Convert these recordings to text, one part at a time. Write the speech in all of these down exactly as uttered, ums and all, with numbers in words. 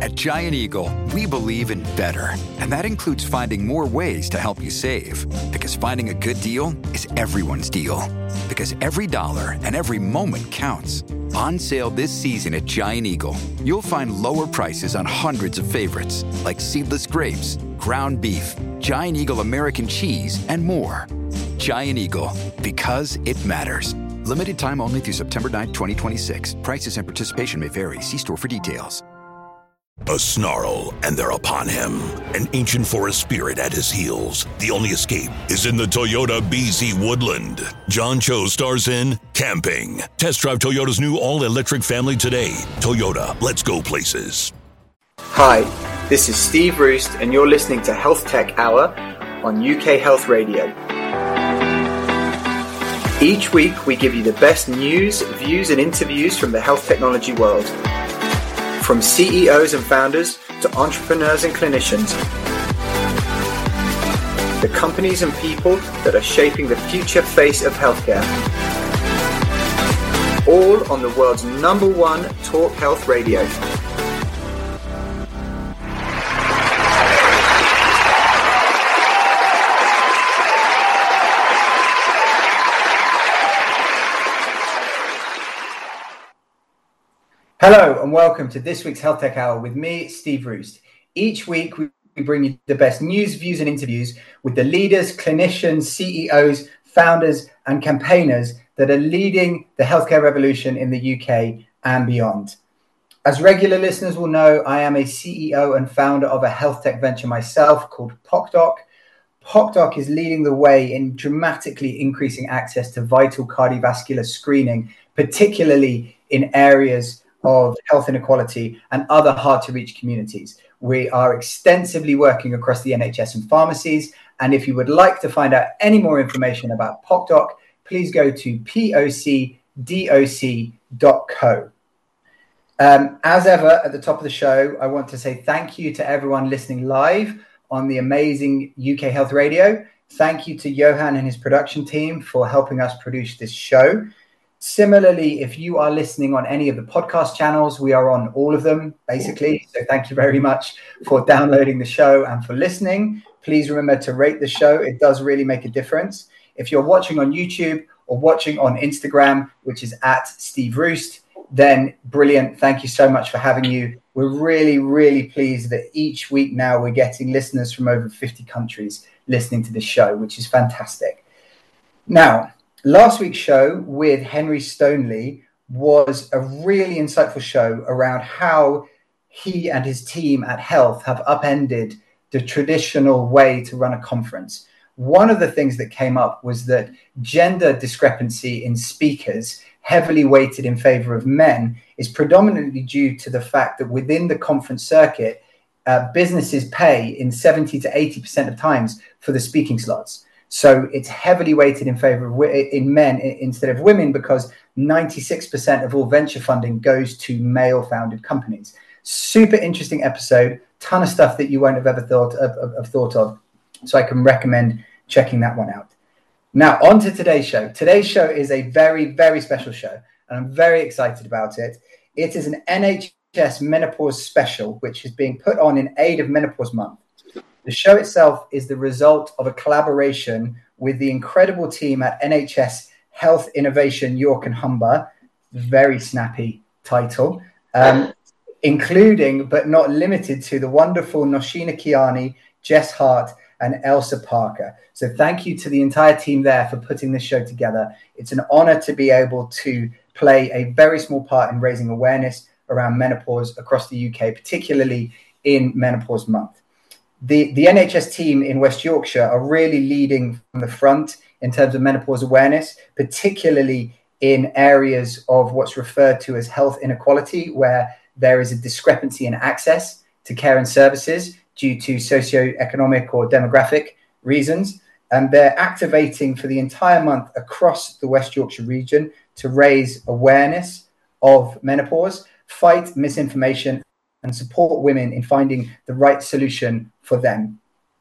At Giant Eagle, we believe in better, and that includes finding more ways to help you save. Because finding a good deal is everyone's deal. Because every dollar and every moment counts. On sale this season at Giant Eagle, you'll find lower prices on hundreds of favorites, like seedless grapes, ground beef, Giant Eagle American cheese, and more. Giant Eagle, because it matters. Limited time only through September ninth, twenty twenty-six. Prices and participation may vary. See store for details. A snarl, and they're upon him. An ancient forest spirit at his heels. The only escape is in the Toyota B Z Woodland. John Cho stars in Camping. Test drive Toyota's new all-electric family today. Toyota, let's go places. Hi, this is Steve Roost, and you're listening to Health Tech Hour on U K Health Radio. Each week, we give you the best news, views, and interviews from the health technology world. From C E Os and founders to entrepreneurs and clinicians. The companies and people that are shaping the future face of healthcare. All on the world's number one talk health radio. Hello and welcome to this week's Health Tech Hour with me, Steve Roost. Each week we bring you the best news, views and interviews with the leaders, clinicians, C E Os, founders and campaigners that are leading the healthcare revolution in the U K and beyond. As regular listeners will know, I am a C E O and founder of a health tech venture myself called PocDoc. PocDoc is leading the way in dramatically increasing access to vital cardiovascular screening, particularly in areas of health inequality and other hard-to-reach communities. We are extensively working across the N H S and pharmacies. And if you would like to find out any more information about PocDoc, please go to poc doc dot co. Um, as ever, at the top of the show, I want to say thank you to everyone listening live on the amazing U K Health Radio. Thank you to Johan and his production team for helping us produce this show. Similarly, if you are listening on any of the podcast channels, we are on all of them, basically. So thank you very much for downloading the show and for listening. Please remember to rate the show. It does really make a difference. If you're watching on YouTube or watching on Instagram, which is at Steve Roost, then brilliant. Thank you so much for having you. We're really, really pleased that each week now we're getting listeners from over fifty countries listening to this show, which is fantastic. Now, last week's show with Henry Stoneley was a really insightful show around how he and his team at Health have upended the traditional way to run a conference. One of the things that came up was that gender discrepancy in speakers, heavily weighted in favor of men, is predominantly due to the fact that within the conference circuit, uh, businesses pay in seventy to eighty percent of times for the speaking slots. So it's heavily weighted in favor of in men instead of women because ninety-six percent of all venture funding goes to male-founded companies. Super interesting episode, ton of stuff that you won't have ever thought of, of, of thought of. So I can recommend checking that one out. Now, on to today's show. Today's show is a very, very special show, and I'm very excited about it. It is an N H S menopause special, which is being put on in aid of Menopause Month. The show itself is the result of a collaboration with the incredible team at N H S Health Innovation York and Humber, very snappy title, um, including but not limited to the wonderful Noshina Kiani, Jess Hart, and Elsa Parker. So thank you to the entire team there for putting this show together. It's an honor to be able to play a very small part in raising awareness around menopause across the U K, particularly in Menopause Month. The, the N H S team in West Yorkshire are really leading from the front in terms of menopause awareness, particularly in areas of what's referred to as health inequality, where there is a discrepancy in access to care and services due to socioeconomic or demographic reasons. And they're activating for the entire month across the West Yorkshire region to raise awareness of menopause, fight misinformation, and support women in finding the right solution for them.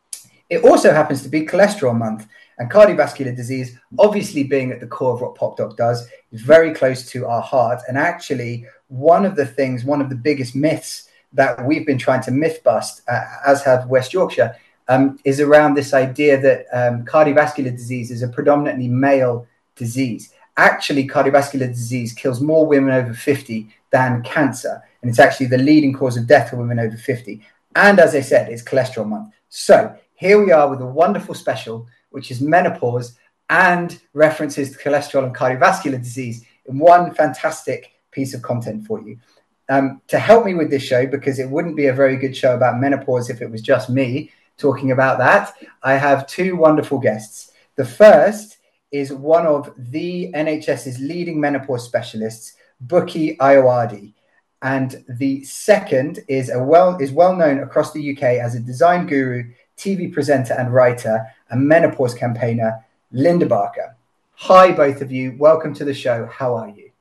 It also happens to be cholesterol month, and cardiovascular disease, obviously being at the core of what PocDoc does, is very close to our heart. And actually, one of the things, one of the biggest myths that we've been trying to myth bust, uh, as have West Yorkshire, um, is around this idea that um, cardiovascular disease is a predominantly male disease. Actually, cardiovascular disease kills more women over fifty than cancer, and it's actually the leading cause of death for women over fifty. And as I said, it's cholesterol month. So here we are with a wonderful special, which is menopause and references to cholesterol and cardiovascular disease in one fantastic piece of content for you. Um, to help me with this show, because it wouldn't be a very good show about menopause if it was just me talking about that, I have two wonderful guests. The first is one of the NHS's leading menopause specialists, Buki Ayoade. And the second is a well is well known across the U K as a design guru, T V presenter and writer, and menopause campaigner, Linda Barker. Hi, both of you. Welcome to the show. How are you?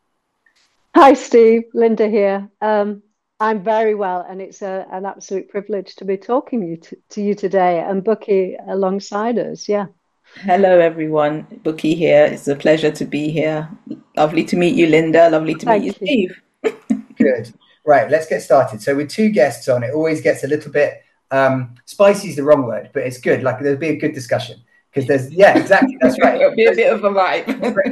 Hi, Steve. Linda here. Um, I'm very well, and it's a, an absolute privilege to be talking you to, to you today, and Buki alongside us. Yeah. Hello, everyone. Buki here. It's a pleasure to be here. Lovely to meet you, Linda. Lovely to Thank meet you, you. Steve. Good. Right, let's get started. So with two guests on, it always gets a little bit um, spicy is the wrong word, but it's good. Like there'll be a good discussion because there's yeah, exactly. That's right. It'll be a bit of a vibe.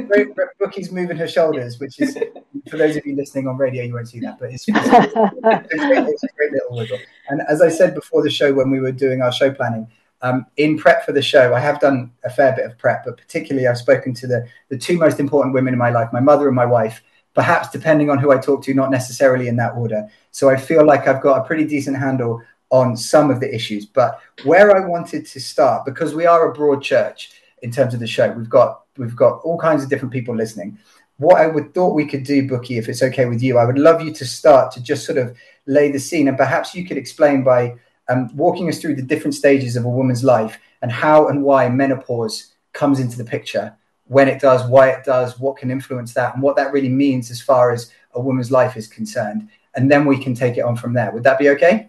Buki's moving her shoulders, which is for those of you listening on radio, you won't see that, but it's, it's, it's, a, great, it's a great little wiggle. And as I said before the show, when we were doing our show planning, um, in prep for the show, I have done a fair bit of prep, but particularly I've spoken to the the two most important women in my life, my mother and my wife. Perhaps depending on who I talk to, not necessarily in that order. So I feel like I've got a pretty decent handle on some of the issues. But where I wanted to start, because we are a broad church in terms of the show, we've got we've got all kinds of different people listening. What I would thought we could do, Buki, if it's okay with you, I would love you to start to just sort of lay the scene, and perhaps you could explain by um, walking us through the different stages of a woman's life and how and why menopause comes into the picture. When it does, why it does, what can influence that, and what that really means as far as a woman's life is concerned. And then we can take it on from there. Would that be okay?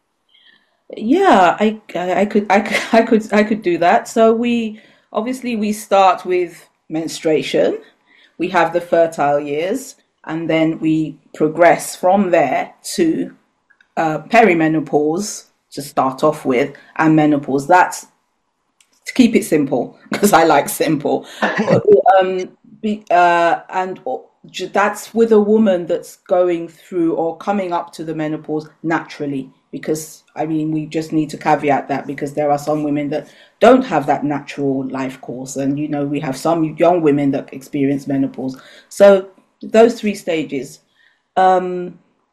Yeah, I, I could, I could, I could, I could do that. So we obviously we start with menstruation. We have the fertile years, and then we progress from there to uh, perimenopause to start off with, and menopause. That's to keep it simple, because I like simple. um, be, uh, and that's with a woman that's going through or coming up to the menopause naturally, because, I mean, we just need to caveat that, because there are some women that don't have that natural life course. And, you know, we have some young women that experience menopause. So those three stages. Um,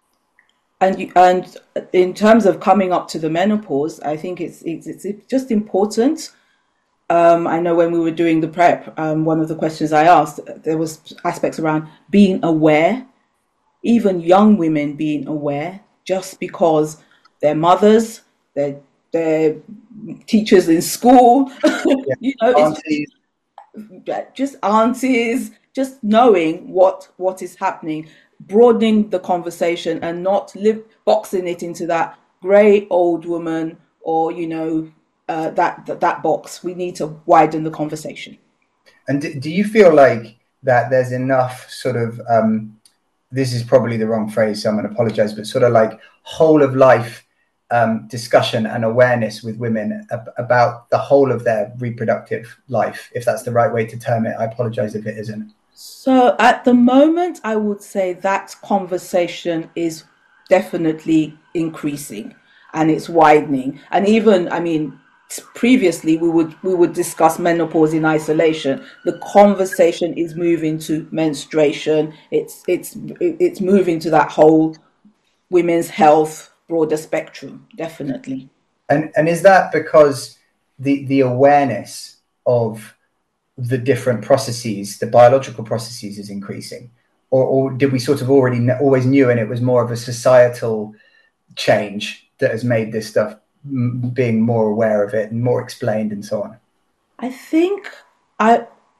and and in terms of coming up to the menopause, I think it's it's, it's just important. Um, I know when we were doing the prep, um, one of the questions I asked, there was aspects around being aware, even young women being aware, just because their mothers, their their teachers in school, yeah. you know, aunties. It's just aunties, just knowing what what is happening, broadening the conversation and not live boxing it into that grey old woman or, you know, Uh, that, that that box. We need to widen the conversation. And do, do you feel like that there's enough sort of, um, this is probably the wrong phrase, so I'm going to apologize, but sort of like whole of life um, discussion and awareness with women ab- about the whole of their reproductive life, if that's the right way to term it? I apologize if it isn't. So at the moment, I would say that conversation is definitely increasing and it's widening. And even, I mean, previously we would we would discuss menopause in isolation. The conversation is moving to menstruation. It's it's it's moving to that whole women's health broader spectrum, definitely. And and is that because the the awareness of the different processes, the biological processes, is increasing, or or did we sort of already know, always knew, and it was more of a societal change that has made this stuff being more aware of it and more explained and so on? I think I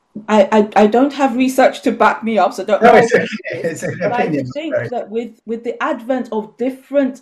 I I don't have research to back me up, so don't no, know. It's a, it's an but opinion, I think right? that with, with the advent of different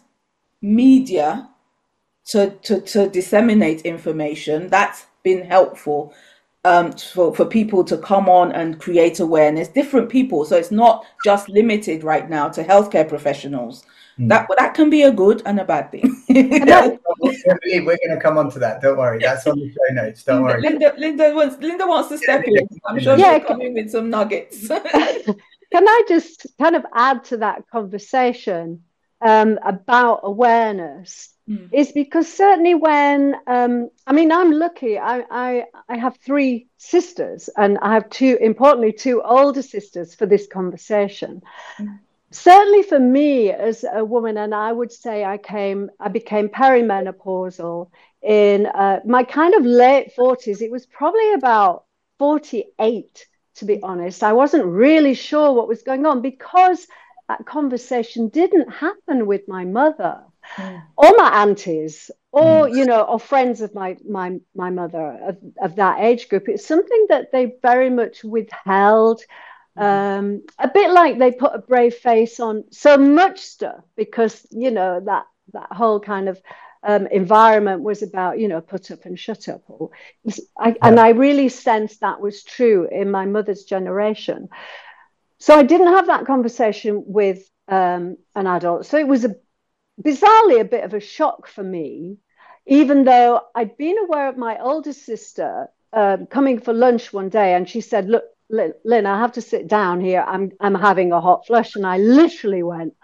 media to, to, to disseminate information, that's been helpful um, for, for people to come on and create awareness, different people. So it's not just limited right now to healthcare professionals. Mm. That that can be a good and a bad thing. Yeah, we're going to come on to that. Don't worry. That's on the show notes. Don't worry. Linda, Linda wants Linda wants to step in. I'm sure yeah, she'll come in with some nuggets. Can I just kind of add to that conversation um, about awareness? Mm. Is because certainly when um, I mean I'm lucky. I, I I have three sisters, and I have two, importantly, two older sisters for this conversation. Mm. Certainly for me as a woman, and I would say I came, I became perimenopausal in uh, my kind of late forties. It was probably about forty-eight, to be honest. I wasn't really sure what was going on because that conversation didn't happen with my mother mm. or my aunties or, mm. you know, or friends of my my my mother of, of that age group. It's something that they very much withheld. Um, a bit like they put a brave face on so much stuff because, you know, that that whole kind of um, environment was about, you know, put up and shut up. Or, I, yeah. And I really sensed that was true in my mother's generation. So I didn't have that conversation with um, an adult. So it was a, bizarrely a bit of a shock for me, even though I'd been aware of my older sister um, coming for lunch one day, and she said, look, Lynn, I have to sit down here. I'm I'm having a hot flush. And I literally went,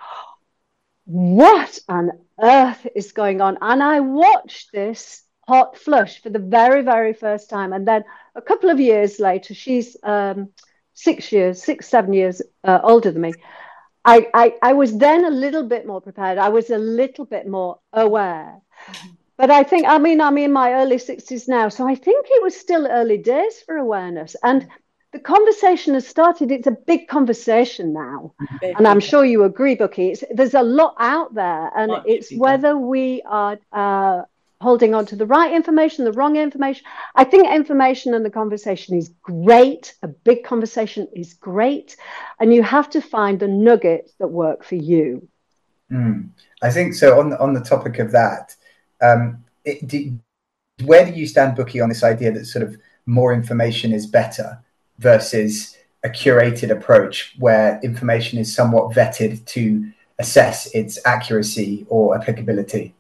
what on earth is going on? And I watched this hot flush for the very, very first time. And then a couple of years later, she's um, six years, six, seven years uh, older than me. I, I, I was then a little bit more prepared. I was a little bit more aware. Mm-hmm. But I think, I mean, I'm in my early sixties now. So I think it was still early days for awareness. And the conversation has started. It's a big conversation now. Big and I'm sure you agree, Bucky. It's, there's a lot out there. And Much it's people. Whether we are uh, holding on to the right information, the wrong information. I think information and the conversation is great. A big conversation is great. And you have to find the nuggets that work for you. Mm. I think so. On the, on the topic of that, um, it, do, where do you stand, Bucky, on this idea that sort of more information is better versus a curated approach where information is somewhat vetted to assess its accuracy or applicability?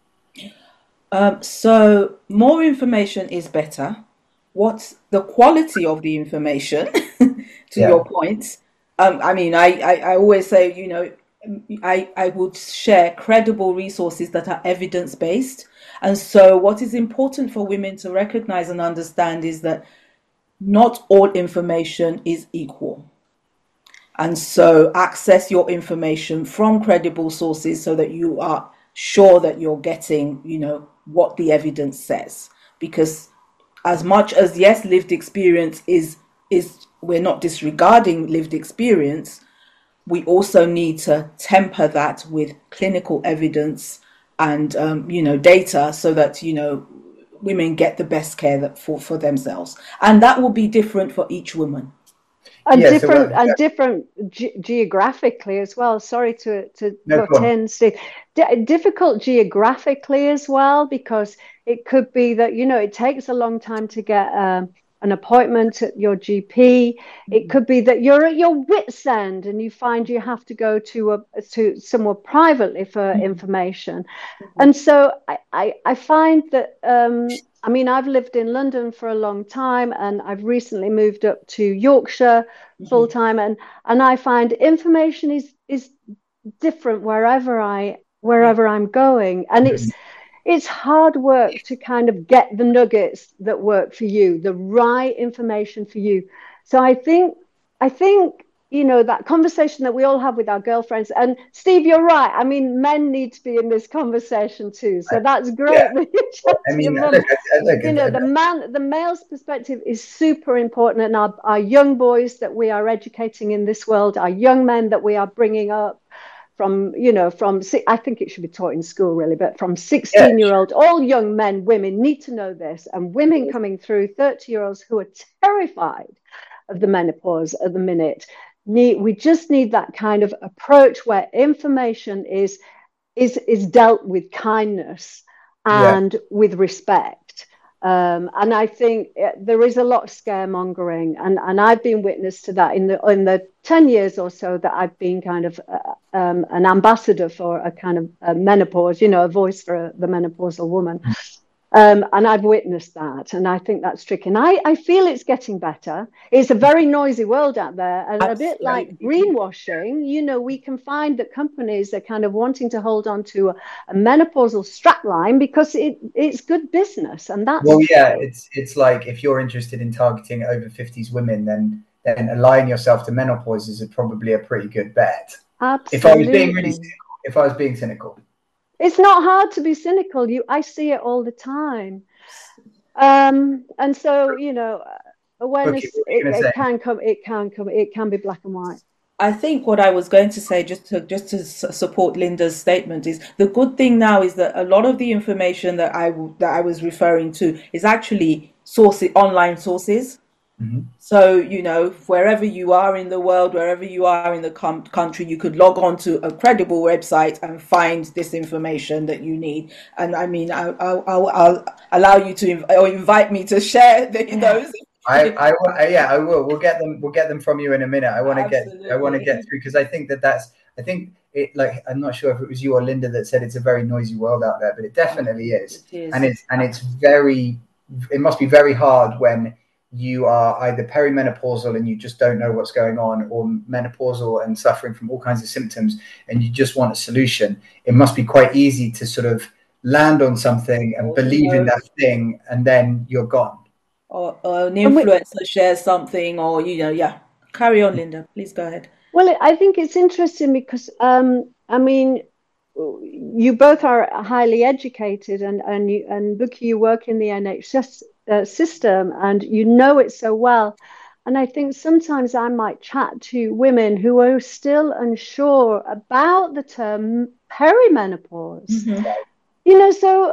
Um, so more information is better. What's the quality of the information? to yeah. your point. Um, I mean, I, I, I always say, you know, I, I would share credible resources that are evidence-based. And so what is important for women to recognize and understand is that not all information is equal. And so access your information from credible sources so that you are sure that you're getting, you know, what the evidence says. Because as much as, yes, lived experience is, is we're not disregarding lived experience, we also need to temper that with clinical evidence and, um, you know, data so that, you know, women get the best care that for, for themselves. And that will be different for each woman. And yeah, different so, uh, and different ge- geographically as well. Sorry to, to no put in, Steve. D- difficult geographically as well, because it could be that, you know, it takes a long time to get um, an appointment at your G P. Mm-hmm. It could be that you're at your wit's end and you find you have to go to a to somewhere privately for mm-hmm. information. Mm-hmm. And so I, I, I find that, um, I mean, I've lived in London for a long time and I've recently moved up to Yorkshire mm-hmm. full time. And, and I find information is, is different wherever I, wherever I'm going. And mm-hmm. it's, It's hard work to kind of get the nuggets that work for you, the right information for you. So I think, I think, you know, that conversation that we all have with our girlfriends, and Steve, you're right. I mean, men need to be in this conversation too. So that's great. Yeah. That you I mean, I look, I look, you know, the man, the male's perspective is super important. And our, our young boys that we are educating in this world, our young men that we are bringing up, from, you know, from, I think it should be taught in school really, but from sixteen year old, all young men, women need to know this. And women coming through, thirty year olds who are terrified of the menopause at the minute, need, we just need that kind of approach where information is, is, is dealt with kindness and yeah. with respect. Um, and I think there is a lot of scaremongering, and, and I've been witness to that in the in the ten years or so that I've been kind of uh, um, an ambassador for a kind of a menopause, you know, a voice for a, the menopausal woman. Um, and I've witnessed that, and I think that's tricky. And I, I feel it's getting better. It's a very noisy world out there, and Absolutely. a bit like greenwashing. You know, we can find that companies are kind of wanting to hold on to a, a menopausal strapline because it it's good business, and that's well, yeah. It's it's like if you're interested in targeting over fifties women, then then align yourself to menopause is probably a pretty good bet. Absolutely. If I was being really cynical, if I was being cynical. It's not hard to be cynical. You, I see it all the time, um, and so you know, awareness it, it can come, it can come, it can be black and white. I think what I was going to say, just to just to support Linda's statement, is the good thing now is that a lot of the information that I that I was referring to is actually sources, online sources. Mm-hmm. So, you know, wherever you are in the world, wherever you are in the com- country, you could log on to a credible website and find this information that you need. And I mean, I, I, I'll, I'll allow you to inv- or invite me to share the, those. I, I, I, yeah, I will. We'll get them. We'll get them from you in a minute. I want to get. I want to get through because I think that that's. I think it. Like I'm not sure if it was you or Linda that said it's a very noisy world out there, but it definitely is. It is. And it's and it's very. It must be very hard when you are either perimenopausal and you just don't know what's going on, or menopausal and suffering from all kinds of symptoms, and you just want a solution. It must be quite easy to sort of land on something and believe in that thing, and then you're gone. Or, or an influencer shares something, or, you know, yeah. Carry on, Linda. Please go ahead. Well, I think it's interesting because, um, I mean, you both are highly educated, and and you, and Bukky, you work in the N H S uh, system, and you know it so well. And I think sometimes I might chat to women who are still unsure about the term perimenopause. Mm-hmm. You know, so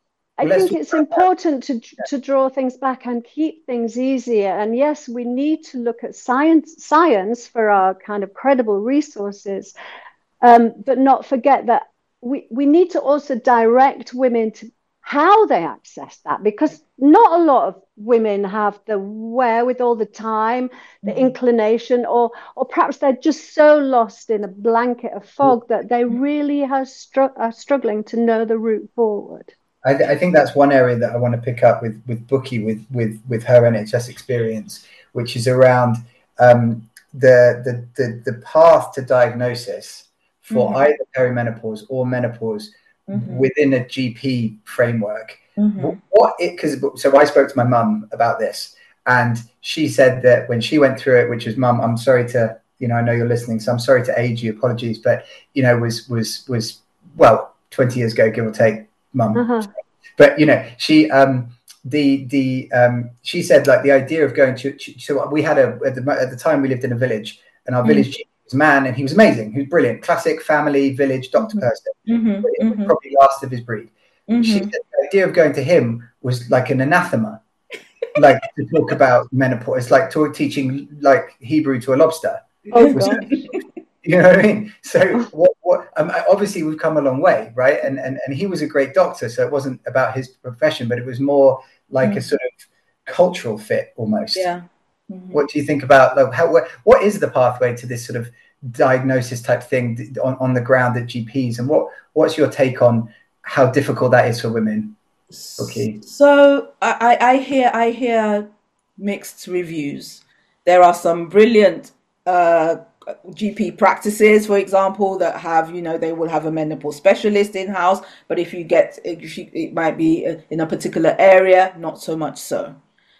I well, think it's important to to draw things back and keep things easier. And yes, we need to look at science science for our kind of credible resources, um, but not forget that we, we need to also direct women to how they access that, because not a lot of women have the wherewithal, the time, the mm-hmm. inclination, or or perhaps they're just so lost in a blanket of fog that they really have stru- are struggling to know the route forward. I, th- I think that's one area that I want to pick up with with Bukky, with with with her N H S experience, which is around um, the, the the the path to diagnosis for mm-hmm. either perimenopause or menopause mm-hmm. within a G P framework. Mm-hmm. What it because so I spoke to my mum about this, and she said that when she went through it, which was, Mum, I'm sorry to, you know, I know you're listening, so I'm sorry to age you, apologies, but you know, was was was well twenty years ago, give or take. Mum, uh-huh. But you know, she um the the um she said, like, the idea of going to, so we had a at the, at the time we lived in a village, and our mm-hmm. village chief was a man, and he was amazing, he was brilliant, classic family village doctor mm-hmm. person, mm-hmm. Mm-hmm. probably last of his breed. Mm-hmm. She said the idea of going to him was like an anathema, like to talk about menopause. It's like talk, teaching like Hebrew to a lobster. Oh God. You know what I mean? So what, what, um, obviously we've come a long way, right? And, and and he was a great doctor, so it wasn't about his profession, but it was more like mm. a sort of cultural fit almost. Yeah. Mm-hmm. What do you think about, like, how, what, what is the pathway to this sort of diagnosis type thing on, on the ground at G Ps? And what what's your take on how difficult that is for women? Okay. So I, I hear I hear mixed reviews. There are some brilliant uh G P practices, for example, that have, you know, they will have a menopause specialist in house, but if you get if you, it might be in a particular area, not so much so.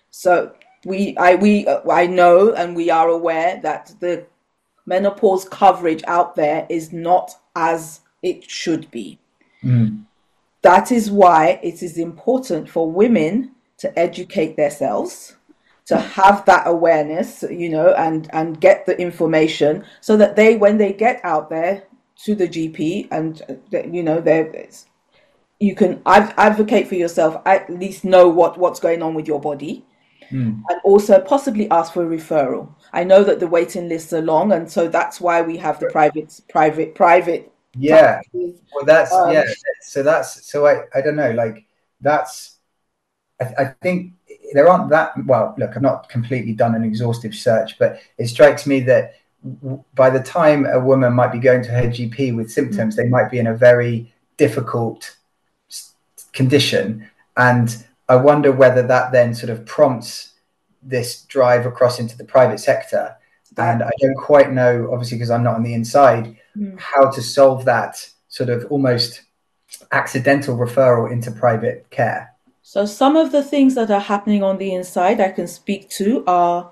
So we I we I know, and we are aware that the menopause coverage out there is not as it should be. Mm. That is why it is important for women to educate themselves, to have that awareness, you know, and, and get the information so that they, when they get out there to the G P and, you know, they you can advocate for yourself, at least know what, what's going on with your body, mm. and also possibly ask for a referral. I know that the waiting lists are long, and so that's why we have the private, private, private. Yeah. Well, that's, um, yeah. So that's, so I, I don't know, like that's, I, I think there aren't that, well, look, I've not completely done an exhaustive search, but it strikes me that w- by the time a woman might be going to her G P with symptoms, mm-hmm. they might be in a very difficult s- condition. And I wonder whether that then sort of prompts this drive across into the private sector. And I don't quite know, obviously, because I'm not on the inside, mm. how to solve that sort of almost accidental referral into private care. So some of the things that are happening on the inside I can speak to are,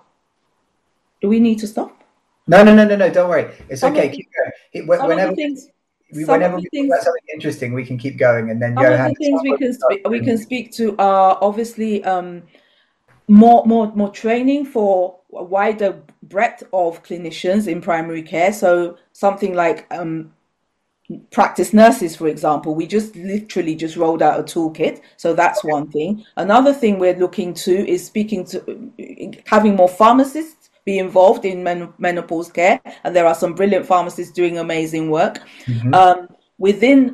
do we need to stop? No, no, no, no, no, don't worry. It's some okay. The, keep going. some whenever of the things, we, whenever we things, talk about something interesting, we can keep going. And then some Johan, of the things we can, spe- we can speak to are obviously um, more, more, more training for a wider breadth of clinicians in primary care. So something like um, practice nurses, for example, we just literally just rolled out a toolkit. So that's one thing. Another thing we're looking to is speaking to having more pharmacists be involved in men- menopause care. And there are some brilliant pharmacists doing amazing work. Mm-hmm. Um, within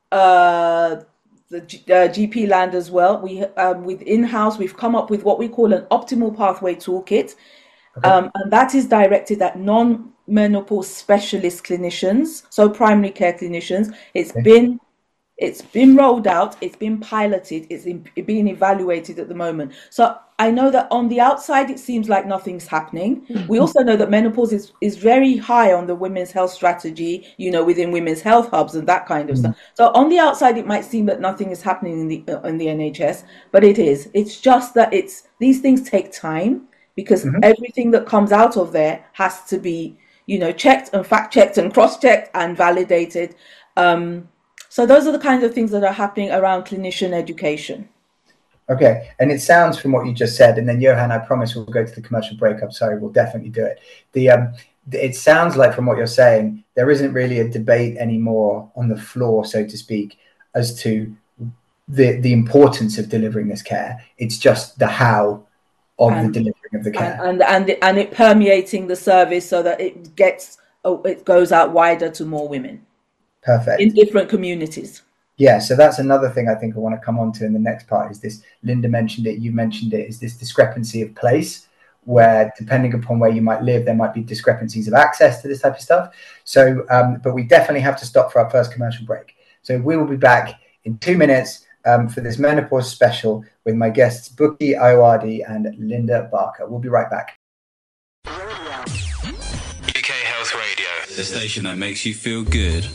uh, the G- uh, G P land as well, we um, with in-house, we've come up with what we call an optimal pathway toolkit. Okay. Um, and that is directed at non-menopause specialist clinicians, so primary care clinicians. It's okay. been it's been rolled out, it's been piloted, it's in, being evaluated at the moment. So I know that on the outside it seems like nothing's happening. Mm-hmm. We also know that menopause is, is very high on the women's health strategy, you know, within women's health hubs and that kind of mm-hmm. stuff. So on the outside it might seem that nothing is happening in the uh, in the N H S, but it is. It's just that it's these things take time. Because mm-hmm. everything that comes out of there has to be, you know, checked and fact-checked and cross-checked and validated. Um, so those are the kinds of things that are happening around clinician education. Okay. And it sounds from what you just said, and then Johan, I promise we'll go to the commercial break. I'm sorry, we'll definitely do it. The um, It sounds like from what you're saying, there isn't really a debate anymore on the floor, so to speak, as to the, the importance of delivering this care. It's just the how of and, the delivering of the care, and and and, and it permeating the service so that it gets oh, it goes out wider to more women. Perfect. In different communities. Yeah, so that's another thing I think I want to come on to in the next part. Is this, Linda mentioned it, you mentioned it, is this discrepancy of place, where depending upon where you might live, there might be discrepancies of access to this type of stuff. So, um, but we definitely have to stop for our first commercial break. So we will be back in two minutes. Um, for this menopause special with my guests Buki Ayoade and Linda Barker. We'll be right back. U K Health Radio, the station that makes you feel good.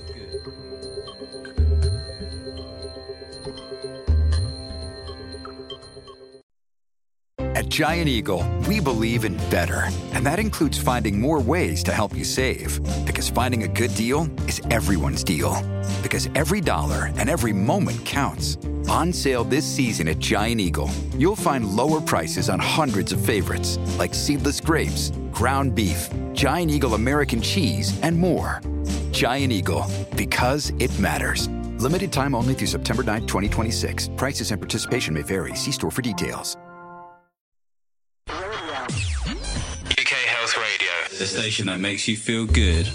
At Giant Eagle, we believe in better, and that includes finding more ways to help you save. Because finding a good deal is everyone's deal. Because every dollar and every moment counts. On sale this season at Giant Eagle, you'll find lower prices on hundreds of favorites, like seedless grapes, ground beef, Giant Eagle American cheese, and more. Giant Eagle, because it matters. Limited time only through September ninth, twenty twenty-six. Prices and participation may vary. See store for details. U K Health Radio, the station that makes you feel good.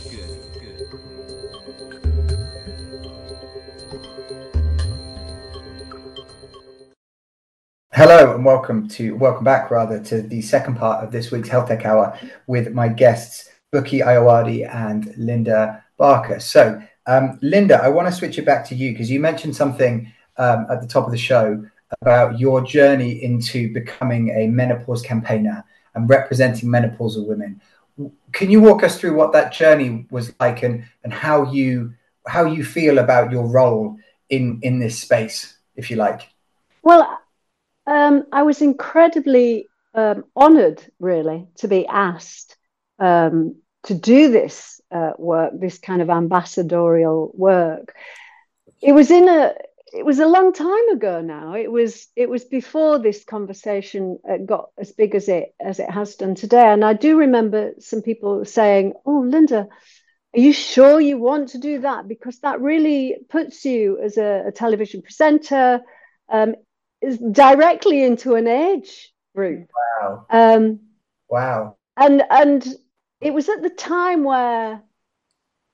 Hello and welcome to welcome back rather to the second part of this week's Health Tech Hour with my guests Buki Ayoade and Linda Barker. So um, Linda, I want to switch it back to you because you mentioned something um, at the top of the show about your journey into becoming a menopause campaigner and representing menopausal women. Can you walk us through what that journey was like and, and how you how you feel about your role in, in this space, if you like? Well, um, I was incredibly um, honoured, really, to be asked um, to do this uh, work, this kind of ambassadorial work. It was in a It was a long time ago now. It was it was before this conversation got as big as it as it has done today. And I do remember some people saying, "Oh, Linda, are you sure you want to do that? Because that really puts you as a, a television presenter um, is directly into an age group." Wow. Um, wow. And and it was at the time where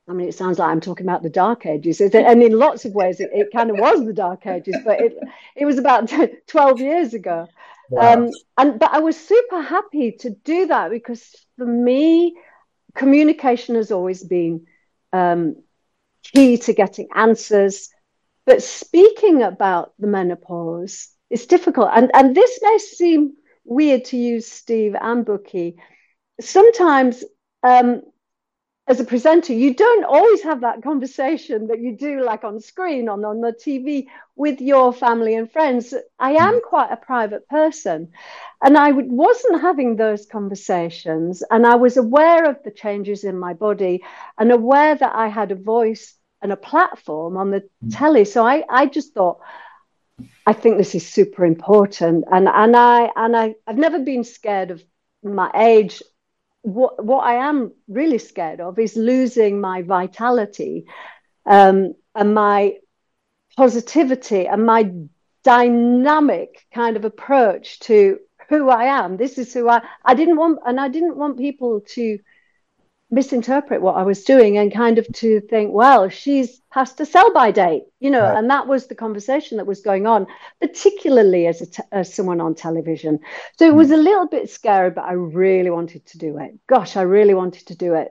I mean, it sounds like I'm talking about the Dark Ages, and in lots of ways, it, it kind of was the Dark Ages, but it it was about twelve years ago. Wow. Um, and but I was super happy to do that, because for me, communication has always been um, key to getting answers. But speaking about the menopause is difficult, and and this may seem weird to you, Steve and Bookie. Sometimes, um, as a presenter, you don't always have that conversation that you do like on screen, on, on the T V with your family and friends. I am quite a private person, and I wasn't having those conversations, and I was aware of the changes in my body and aware that I had a voice and a platform on the telly. So I, I just thought, I think this is super important. And, and, I, and I, I've never been scared of my age. What what I am really scared of is losing my vitality, um, and my positivity and my dynamic kind of approach to who I am. This is who I. I didn't want, and I didn't want people to misinterpret what I was doing and kind of to think, well, she's past a sell-by date, you know. Right. And that was the conversation that was going on, particularly as, a te- as someone on television. So it was a little bit scary, but I really wanted to do it. Gosh, I really wanted to do it.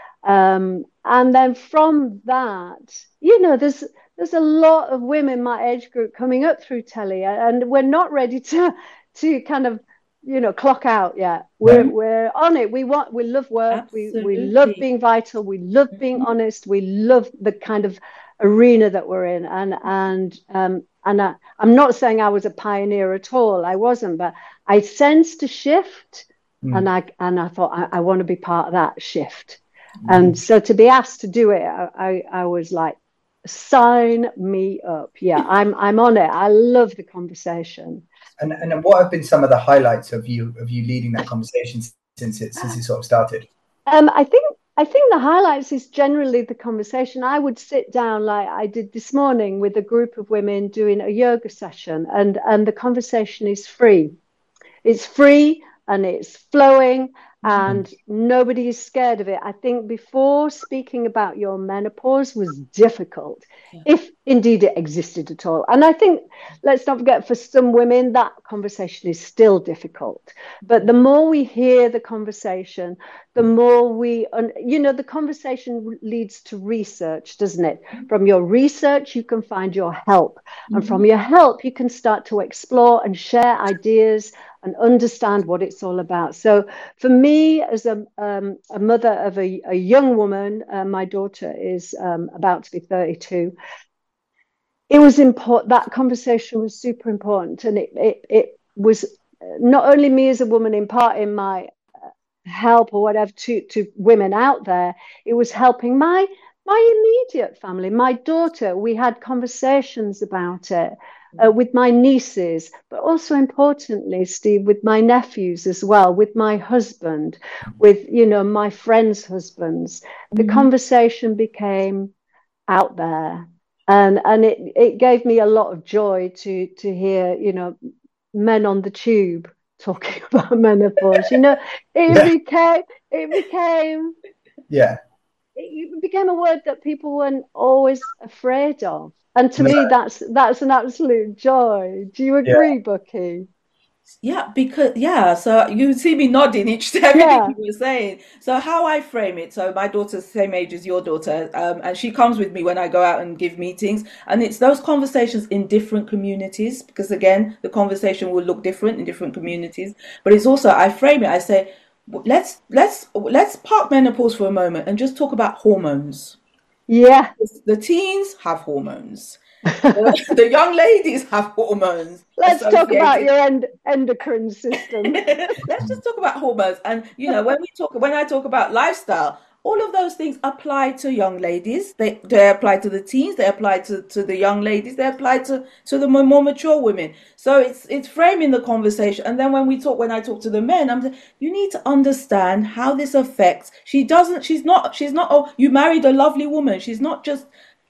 Um, and then from that, you know, there's there's a lot of women my age group coming up through telly, and we're not ready to to kind of, you know, clock out yet. We're right. we're on it. We want we love work. Absolutely. We we love being vital. We love being mm-hmm. honest. We love the kind of arena that we're in. And and um and I, I'm not saying I was a pioneer at all. I wasn't, but I sensed a shift, mm. and I and I thought I, I want to be part of that shift. Mm. And so to be asked to do it, I, I I was like, sign me up. Yeah, I'm I'm on it. I love the conversation. And and what have been some of the highlights of you of you leading that conversation since it since it sort of started? Um, I think I think the highlights is generally the conversation. I would sit down like I did this morning with a group of women doing a yoga session, and and the conversation is free. It's free and it's flowing, and mm-hmm. nobody is scared of it. I think before, speaking about your menopause was difficult, yeah. if indeed it existed at all. And I think, let's not forget, for some women, that conversation is still difficult. But the more we hear the conversation, the more we, you know, the conversation leads to research, doesn't it? From your research, you can find your help. Mm-hmm. And from your help, you can start to explore and share ideas and understand what it's all about. So for me, as a, um, a mother of a, a young woman, uh, my daughter is um, about to be thirty-two. It was important. That conversation was super important. And it, it, it was not only me as a woman imparting my help or whatever to, to women out there, it was helping my, my immediate family, my daughter. We had conversations about it. Uh, with my nieces, but also importantly, Steve, with my nephews as well, with my husband, with, you know, my friends' husbands. The mm-hmm. conversation became out there, and and it, it gave me a lot of joy to to hear, you know, men on the tube talking about menopause. You know, it yeah. became it became yeah it became a word that people weren't always afraid of. And to me, that's that's an absolute joy. Do you agree, yeah. Bookie? Yeah, because yeah. So you see me nodding each time yeah. you were saying. So how I frame it. So my daughter's the same age as your daughter, um, and she comes with me when I go out and give meetings. And it's those conversations in different communities, because again, the conversation will look different in different communities. But it's also, I frame it. I say, let's let's let's park menopause for a moment and just talk about hormones. Yeah, the teens have hormones. the, the young ladies have hormones. Let's talk about your end, endocrine system. Let's just talk about hormones. And you know, when we talk, when I talk about lifestyle, all of those things apply to young ladies. They they apply to the teens. They apply to, to the young ladies. They apply to, to the more, more mature women. So it's it's framing the conversation. And then when we talk, when I talk to the men, I'm saying, you need to understand how this affects. She doesn't. She's not. She's not. Oh, you married a lovely woman. She's not just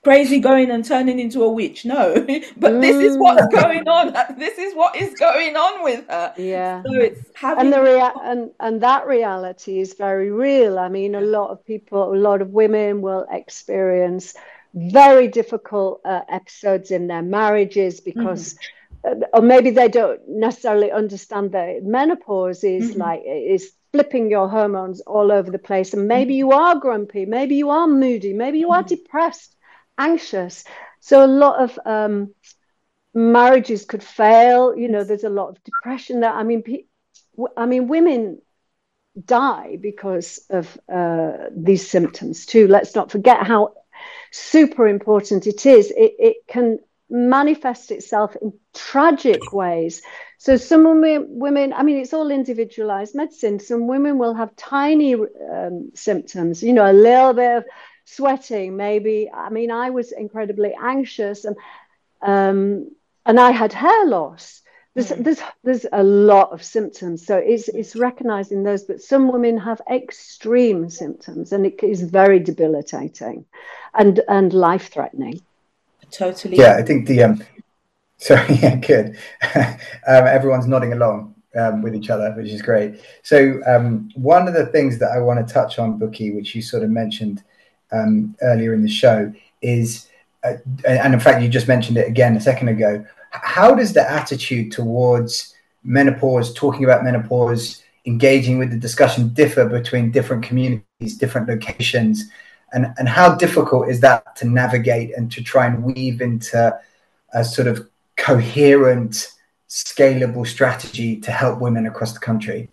crazy going and turning into a witch. No, but mm. this is what's going on. This is what is going on with her. Yeah. So it's having and the rea- and and that reality is very real. I mean, a lot of people, a lot of women will experience very difficult uh, episodes in their marriages because, mm-hmm. uh, or maybe they don't necessarily understand that menopause is mm-hmm. like is flipping your hormones all over the place, and maybe mm-hmm. you are grumpy, maybe you are moody, maybe you mm-hmm. are depressed, anxious. So a lot of um, marriages could fail. You know, there's a lot of depression there. I mean, pe- I mean, women die because of uh, these symptoms too. Let's not forget how super important it is. It, it can manifest itself in tragic ways. So some women, women, I mean, it's all individualized medicine. Some women will have tiny um, symptoms, you know, a little bit of sweating, maybe. I mean, I was incredibly anxious, and um, and I had hair loss. There's, mm. there's there's a lot of symptoms, so it's it's recognizing those. But some women have extreme symptoms, and it is very debilitating, and and life threatening. Totally. Yeah, I think the um. Sorry, yeah, good. um, everyone's nodding along um, with each other, which is great. So um, one of the things that I want to touch on, Bukky, which you sort of mentioned um, earlier in the show, is, uh, and in fact, you just mentioned it again a second ago. How does the attitude towards menopause, talking about menopause, engaging with the discussion differ between different communities, different locations, and, and how difficult is that to navigate and to try and weave into a sort of coherent, scalable strategy to help women across the country?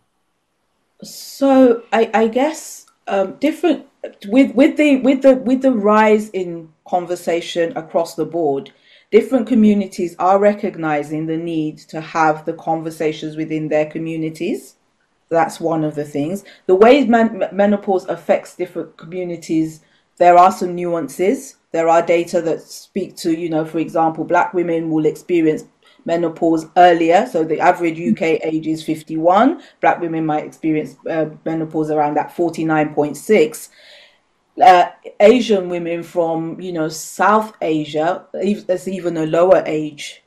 So I, I guess um, different with with the with the with the rise in conversation across the board, different communities are recognizing the need to have the conversations within their communities. That's one of the things. The way men- menopause affects different communities, there are some nuances. There are data that speak to, you know, for example, Black women will experience menopause earlier. So the average U K age is fifty-one. Black women might experience uh, menopause around that forty-nine point six. Uh, Asian women from, you know, South Asia, there's even a lower age.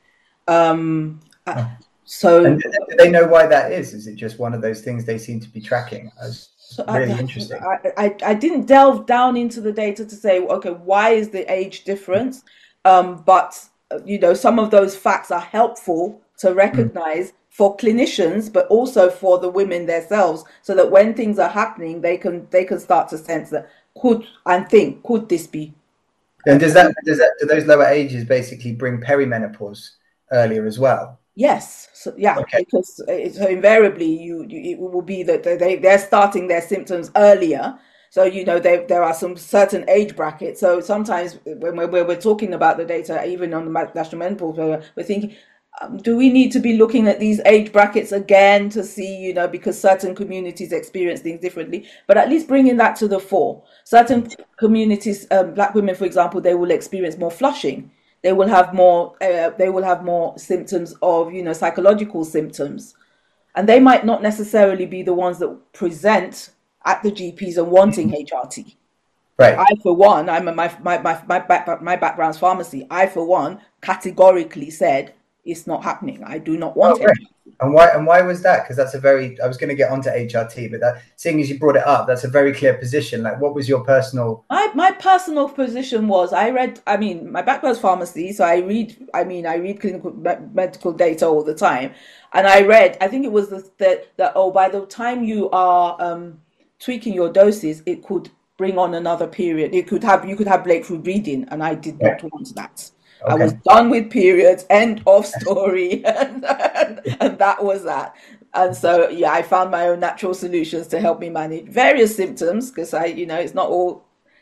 Um, oh. So, and do they know why that is? Is it just one of those things they seem to be tracking? As So really I, interesting. I, I, I didn't delve down into the data to say, okay, why is the age difference? Um, but, you know, some of those facts are helpful to recognize mm. for clinicians, but also for the women themselves, so that when things are happening, they can they can start to sense that could and think, could this be? And does that, does that, do those lower ages basically bring perimenopause earlier as well? Yes, so, yeah, okay. Because it, so invariably you, you it will be that they they're starting their symptoms earlier. So you know they, there are some certain age brackets. So sometimes when we're, we're talking about the data, even on the national menopause, we're, we're thinking, um, do we need to be looking at these age brackets again to see, you know, because certain communities experience things differently. But at least bringing that to the fore. Certain communities, um, Black women, for example, they will experience more flushing. They will have more. Uh, they will have more symptoms of, you know, psychological symptoms, and they might not necessarily be the ones that present at the G Ps and wanting H R T. Right. I, for one, I'm a, my my my my back, my background's pharmacy. I, for one, categorically said it's not happening. I do not want oh, it. Right. And why? And why was that? Because that's a very. I was going to get onto H R T, but that, seeing as you brought it up, that's a very clear position. Like, what was your personal? My my personal position was I read. I mean, my background's pharmacy, so I read. I mean, I read clinical medical data all the time, and I read. I think it was the that that oh, by the time you are um, tweaking your doses, it could bring on another period. It could have you could have breakthrough bleeding, and I did not yeah. want that. Okay. I was done with periods, end of story, and, and, and that was that. And so, yeah, I found my own natural solutions to help me manage various symptoms, because I, you know, it's not all,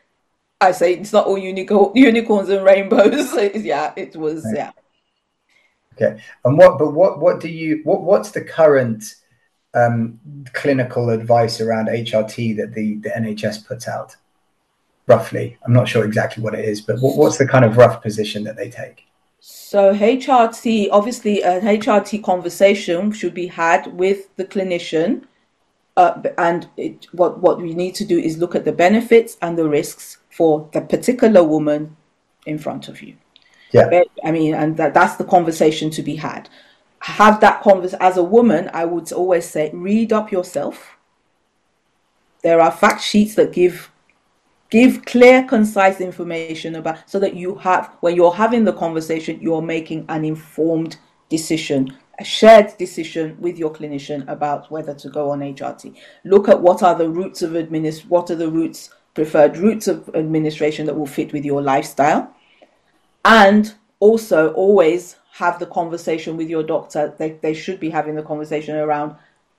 I say it's not all unicorn, unicorns and rainbows. yeah, it was, right. yeah. Okay. And what, but what, what do you, what, what's the current um, clinical advice around H R T that the, the N H S puts out? Roughly, I'm not sure exactly what it is, but what, what's the kind of rough position that they take? So H R T, obviously an H R T conversation should be had with the clinician, uh, and it, what, what we need to do is look at the benefits and the risks for the particular woman in front of you. Yeah. But, I mean, and that, that's the conversation to be had. Have that conversation. As a woman, I would always say, read up yourself. There are fact sheets that give give clear, concise information about, so that you have, when you're having the conversation, you're making an informed decision, a shared decision with your clinician about whether to go on H R T. Look at what are the routes of administ- what are the routes, preferred routes of administration that will fit with your lifestyle. And also always have the conversation with your doctor. They, they should be having the conversation around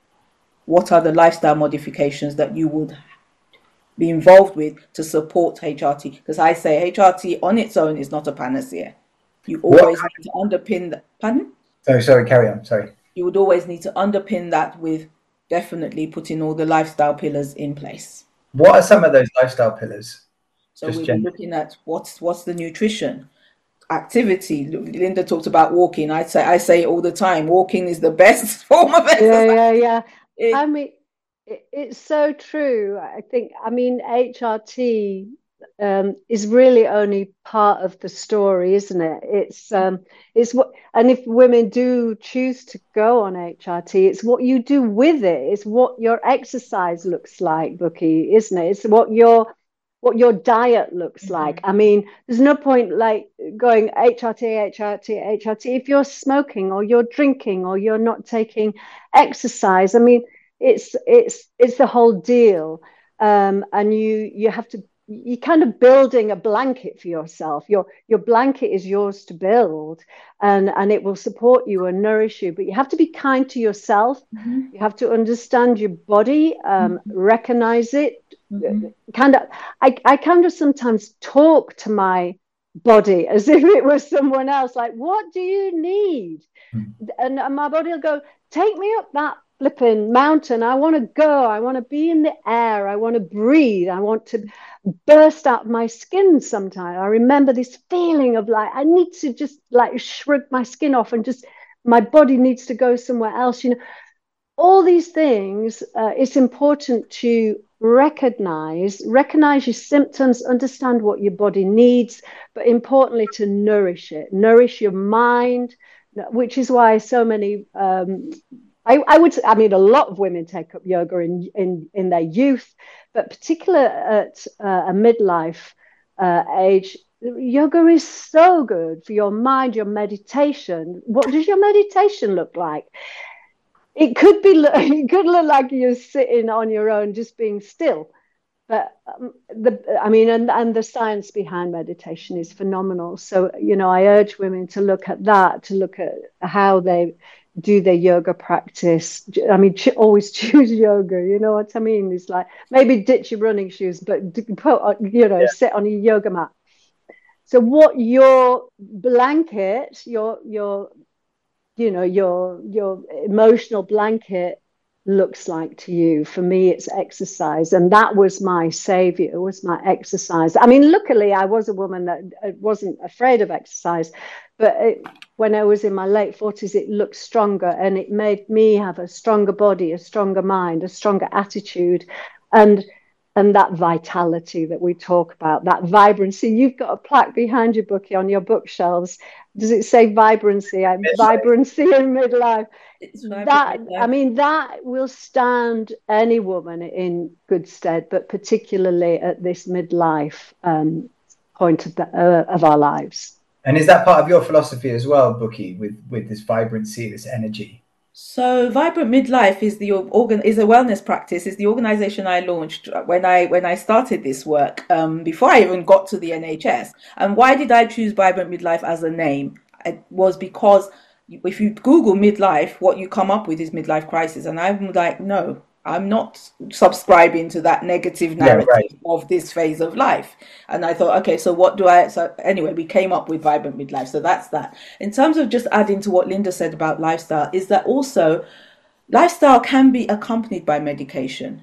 what are the lifestyle modifications that you would be involved with to support H R T. Because I say H R T on its own is not a panacea. You always what? need to underpin that. Pardon? Oh, sorry, carry on. Sorry. You would always need to underpin that with definitely putting all the lifestyle pillars in place. What are some of those lifestyle pillars? So we'll be looking at what's what's the nutrition, activity. Linda talked about walking. I say I say all the time, walking is the best form of exercise. Yeah, yeah, yeah. It, I mean, it, it's so true. I think. I mean, H R T um, is really only part of the story, isn't it? It's um, it's what, and if women do choose to go on H R T, it's what you do with it. It's what your exercise looks like, Bookie, isn't it? It's what your what your diet looks mm-hmm. like. I mean, there's no point like going H R T, H R T, H R T if you're smoking or you're drinking or you're not taking exercise. I mean, it's it's it's the whole deal, um, and you you have to. You're kind of building a blanket for yourself. Your your blanket is yours to build, and, and it will support you and nourish you. But you have to be kind to yourself. Mm-hmm. You have to understand your body, um, mm-hmm. recognize it. Mm-hmm. Kind of, I, I kind of sometimes talk to my body as if it was someone else. Like, what do you need? Mm-hmm. And, and my body will go, take me up that flipping mountain. I want to go. I want to be in the air. I want to breathe. I want to burst out my skin sometimes. I remember this feeling of like, I need to just like shrug my skin off and just, my body needs to go somewhere else. You know, all these things, uh, it's important to recognize, recognize your symptoms, understand what your body needs, but importantly to nourish it, nourish your mind, which is why so many, um, I, I would, I mean, a lot of women take up yoga in in, in their youth, but particularly at uh, a midlife uh, age, yoga is so good for your mind, your meditation. What does your meditation look like? It could be, it could look like you're sitting on your own, just being still. But um, the, I mean, and, and the science behind meditation is phenomenal. So, you know, I urge women to look at that, to look at how they do their yoga practice. I mean, ch- always choose yoga. You know what I mean? It's like maybe ditch your running shoes, but put, you know, yeah. sit on a yoga mat. So, what your blanket, your your, you know, your your emotional blanket looks like to you. For me, it's exercise, and that was my savior, was my exercise. I mean, luckily I was a woman that wasn't afraid of exercise, but it, when I was in my late forties, it looked stronger, and it made me have a stronger body, a stronger mind, a stronger attitude, and and that vitality that we talk about, that vibrancy. You've got a plaque behind you, Bookie, on your bookshelves. Does it say vibrancy? I'm vibrancy in midlife. That, I mean, that will stand any woman in good stead, but particularly at this midlife um, point of, the, uh, of our lives. And is that part of your philosophy as well, Bookie, with, with this vibrancy, this energy? So, Vibrant Midlife is the organ is a wellness practice. It's the organization I launched when I when I started this work, um, before I even got to the N H S. And why did I choose Vibrant Midlife as a name? It was because if you Google midlife, what you come up with is midlife crisis. And I'm like, no, I'm not subscribing to that negative narrative yeah, right. of this phase of life. And I thought, okay, so what do I, so anyway, we came up with Vibrant Midlife. So that's that. In terms of just adding to what Linda said about lifestyle, is that also lifestyle can be accompanied by medication.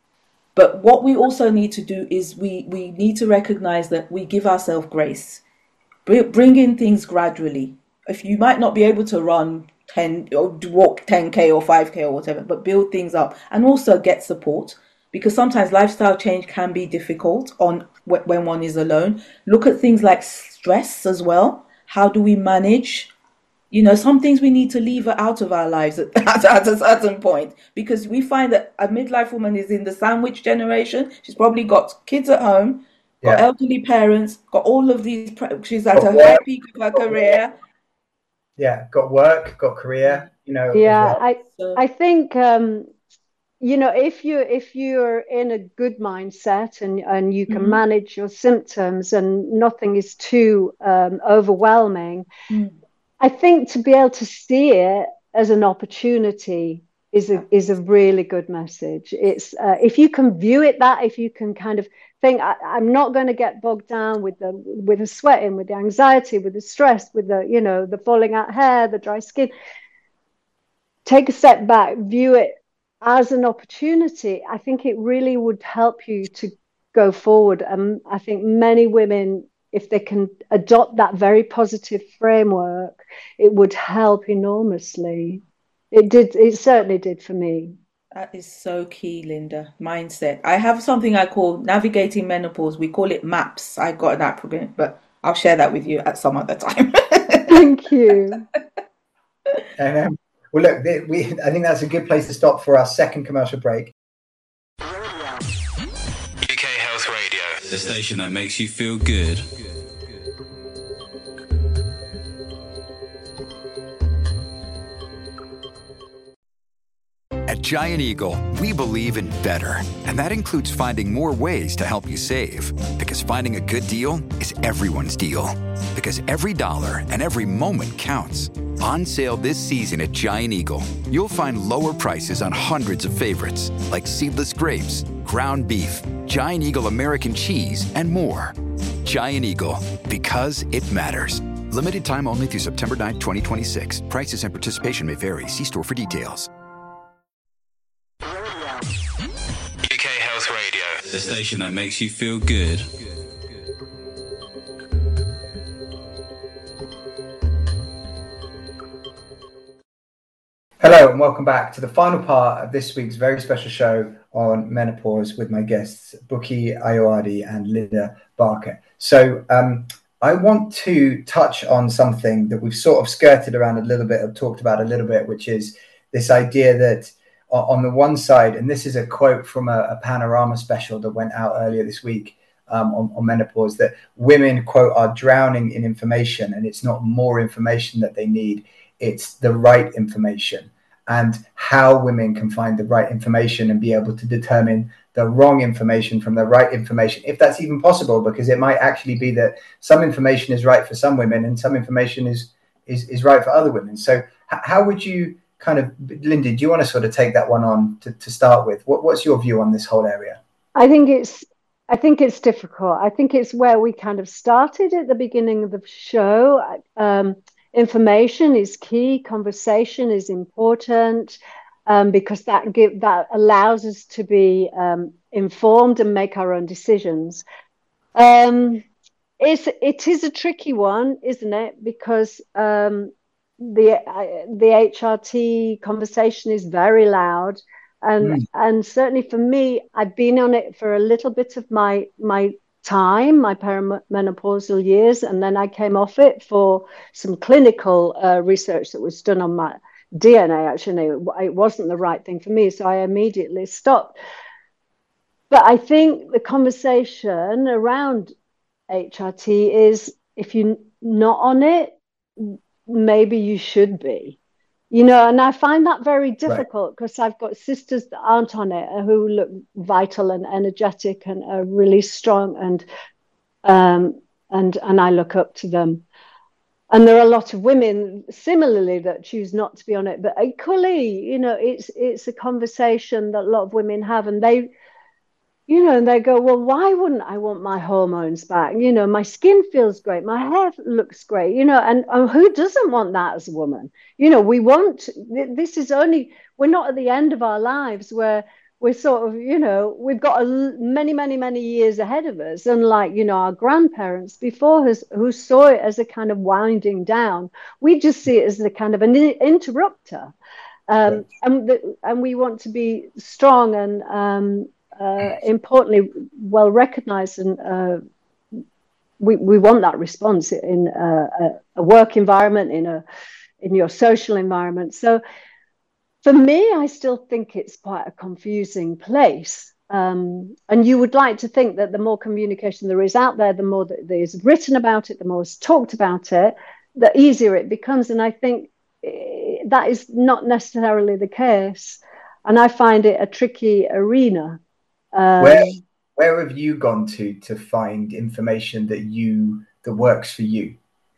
But what we also need to do is we, we need to recognize that we give ourselves grace, bring in things gradually. If you might not be able to run ten or walk ten K or five K or whatever, but build things up and also get support, because sometimes lifestyle change can be difficult on wh- when one is alone. Look at things like stress as well. How do we manage? You know, some things we need to leave out of our lives at, at, at a certain point, because we find that a midlife woman is in the sandwich generation. She's probably got kids at home, got Yeah. elderly parents, got all of these. Pre- she's at Got a work. high peak of her career. Yeah, got work, got career, you know. Yeah, as well. I So, I think um, you know, if you if you're in a good mindset and and you can Mhm. manage your symptoms and nothing is too um, overwhelming, mm, I think to be able to see it as an opportunity is a is a really good message. It's uh, if you can view it that, if you can kind of think, I, I'm not going to get bogged down with the with the sweating, with the anxiety, with the stress, with the you know the falling out hair, the dry skin. Take a step back, view it as an opportunity. I think it really would help you to go forward. And um, I think many women, if they can adopt that very positive framework, it would help enormously. It did. It certainly did for me. that is so key, Linda. Mindset. I have something I call navigating menopause. We call it MAPS. I got an acronym, but I'll share that with you at some other time. Thank you. And um, well, look, th- we I think that's a good place to stop for our second commercial break. U K Health Radio, the station that makes you feel good. At Giant Eagle, we believe in better, and that includes finding more ways to help you save. Because finding a good deal is everyone's deal. Because every dollar and every moment counts. On sale this season at Giant Eagle, you'll find lower prices on hundreds of favorites, like seedless grapes, ground beef, Giant Eagle American cheese, and more. Giant Eagle, because it matters. Limited time only through September ninth, twenty twenty-six. Prices and participation may vary. See store for details. U K Health Radio, the station that makes you feel good. Hello and welcome back to the final part of this week's very special show on menopause with my guests Buki Ayoade and Linda Barker. So um, I want to touch on something that we've sort of skirted around a little bit, or talked about a little bit, which is this idea that on the one side, and this is a quote from a, a Panorama special that went out earlier this week um, on, on menopause, that women, quote, are drowning in information, and it's not more information that they need, it's the right information, and how women can find the right information and be able to determine the wrong information from the right information, if that's even possible, because it might actually be that some information is right for some women and some information is is, is right for other women. So h- how would you kind of, Linda, do you want to sort of take that one on to, to start with? What, what's your view on this whole area? I think it's I think it's difficult. I think it's where we kind of started at the beginning of the show. Um, information is key. Conversation is important um, because that give that allows us to be um, informed and make our own decisions. Um, it's it is a tricky one, isn't it? Because um, the uh, the H R T conversation is very loud. And mm. and certainly for me, I've been on it for a little bit of my my time, my perimenopausal years, and then I came off it for some clinical uh, research that was done on my D N A. Actually, it wasn't the right thing for me, so I immediately stopped. But I think the conversation around H R T is, if you're not on it, maybe you should be. You know, and I find that very difficult because right. I've got sisters that aren't on it who look vital and energetic and are really strong, and um, and and I look up to them. And there are a lot of women similarly that choose not to be on it, but equally, you know, it's it's a conversation that a lot of women have, and they, you know, and they go, well, why wouldn't I want my hormones back? You know, my skin feels great, my hair looks great, you know, and, and who doesn't want that as a woman? You know, we want, this is only, we're not at the end of our lives where we're sort of, you know, we've got a, many, many, many years ahead of us. Unlike, you know, our grandparents before us who saw it as a kind of winding down. We just see it as the kind of an interrupter. Um, right. and, the, and we want to be strong and, um, uh, importantly, well recognized, and uh, we we want that response in a, a work environment, in a in your social environment. So for me, I still think it's quite a confusing place. Um, and you would like to think that the more communication there is out there, the more that there is written about it, the more is talked about it, the easier it becomes. And I think that is not necessarily the case. And I find it a tricky arena. Um, where, where have you gone to to find information that you that works for you?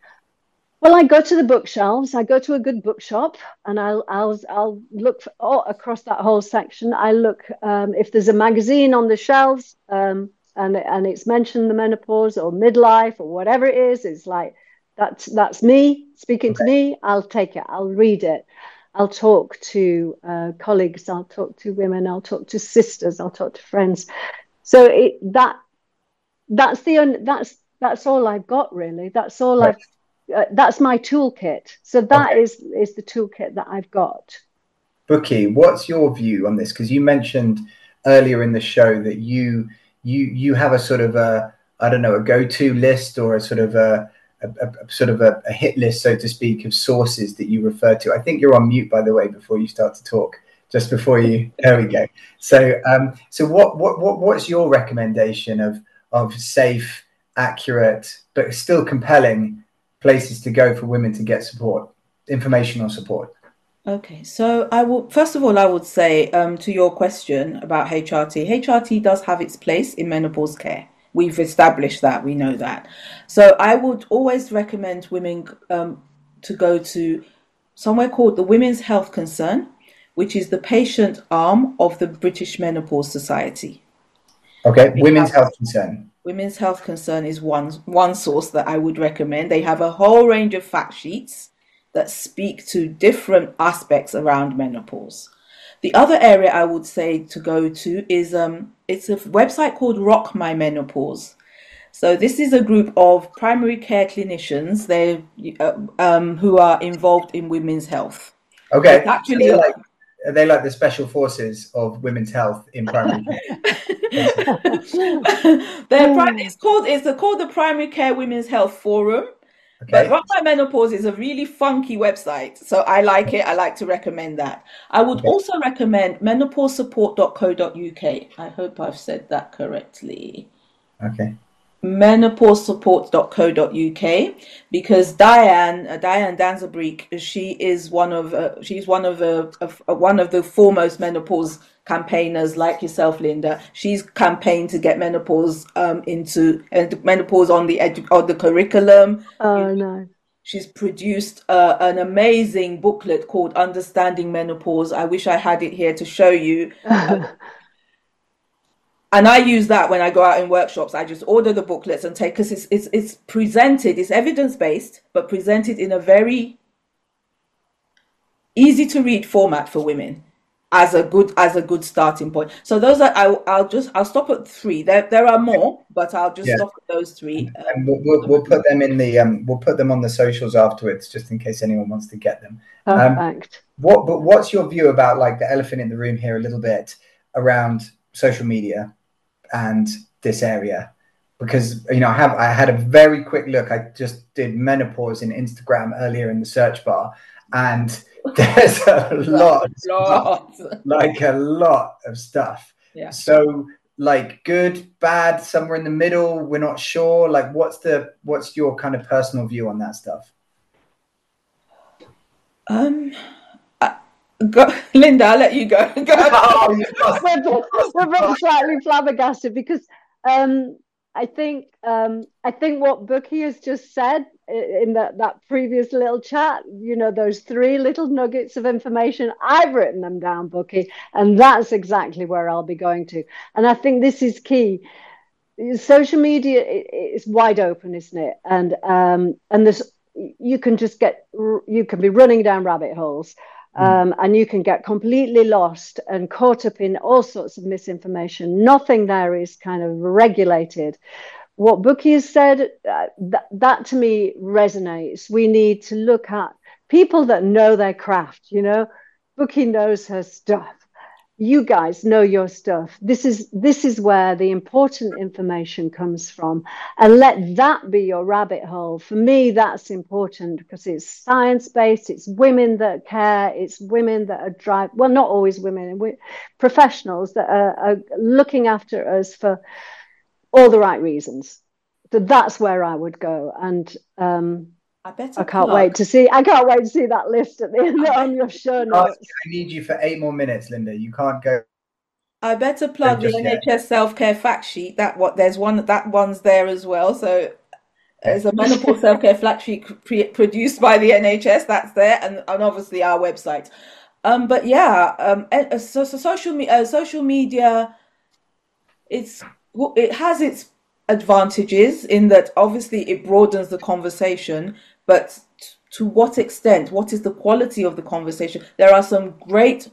Well, I go to the bookshelves. I go to a good bookshop, and I'll I'll I'll look for, oh, across that whole section. I look um, if there's a magazine on the shelves, um, and and it's mentioned the menopause or midlife or whatever it is. It's like that's that's me speaking okay. to me. I'll take it. I'll read it. I'll talk to uh, colleagues. I'll talk to women. I'll talk to sisters. I'll talk to friends. So it, that that's the that's that's all I've got really. That's all right. I've. Uh, that's my toolkit. So that okay. is is the toolkit that I've got. Bukky, what's your view on this? Because you mentioned earlier in the show that you you you have a sort of a I don't know a go-to list or a sort of a, a, a sort of a, a hit list, so to speak, of sources that you refer to. I think you're on mute, by the way, before you start to talk. Just before you, there we go. So um, so what what what what's your recommendation of of safe, accurate, but still compelling places to go for women to get support, informational support? Okay, so I will, first of all, I would say um, to your question about H R T, H R T does have its place in menopause care. We've established that, we know that. So I would always recommend women um, to go to somewhere called the Women's Health Concern, which is the patient arm of the British Menopause Society. Okay, Women's Health Concern. Women's Health Concern is one one source that I would recommend. They have a whole range of fact sheets that speak to different aspects around menopause. The other area I would say to go to is um, it's a website called Rock My Menopause. So this is a group of primary care clinicians they uh, um, who are involved in women's health. Okay, it's actually so like are they like the special forces of women's health in primary care? They're prim- it's called it's called the Primary Care Women's Health Forum. Okay. But Rock My Menopause is a really funky website, so I like it. I like to recommend that. I would okay. also recommend menopause support dot co dot U K. I hope I've said that correctly. Okay. menopause support dot co dot U K, because Diane uh, Diane Danzebrink, she is one of uh, she's one of uh, uh, one of the foremost menopause campaigners, like yourself, Linda. She's campaigned to get menopause um, into uh, menopause on the edu- on the curriculum. Oh no! She's produced uh, an amazing booklet called Understanding Menopause. I wish I had it here to show you. Uh, And I use that when I go out in workshops. I just order the booklets and take, because it's, it's it's presented, it's evidence-based, but presented in a very easy to read format for women as a good as a good starting point. So those are, I, I'll just, I'll stop at three. There there are more, but I'll just yeah. stop at those three. Um, and we'll, we'll, we'll put them in the, um, we'll put them on the socials afterwards, just in case anyone wants to get them. Perfect. Um, what, but what's your view about like the elephant in the room here a little bit around social media and this area? Because, you know, I have I had a very quick look. I just did menopause in Instagram earlier in the search bar, and there's a lot, of stuff, like a lot of stuff. Yeah. So, like, good, bad, somewhere in the middle. We're not sure. Like, what's the what's your kind of personal view on that stuff? Um. Go, Linda, I'll let you go. go oh, we're, we're slightly flabbergasted because um, I think um, I think what Bukky has just said in that, that previous little chat, you know, those three little nuggets of information, I've written them down, Bukky, and that's exactly where I'll be going to. And I think this is key. Social media is wide open, isn't it? And um, and this you can just get you can be running down rabbit holes. Um, and you can get completely lost and caught up in all sorts of misinformation. Nothing there is kind of regulated. What Bukky has said, uh, th- that to me resonates. We need to look at people that know their craft, you know. Bukky knows her stuff. you guys know your stuff. This is this is where the important information comes from, and let that be your rabbit hole. For me, that's important because it's science-based. It's women that care. It's women that are drive. Well, not always women, we, professionals that are, are looking after us for all the right reasons. So that's where I would go, and um, I, bet I can't plug. wait to see. I can't wait to see that list at the end on your show notes. I need you for eight more minutes, Linda. You can't go. I better plug the N H S self-care fact sheet. That what there's one that one's there as well. So there's a menopause self-care fact sheet pre- produced by the N H S. That's there, and, and obviously our website. Um, but yeah, um, so, so social me- uh, social media, it's it has its advantages in that obviously it broadens the conversation. But to what extent? What is the quality of the conversation? There are some great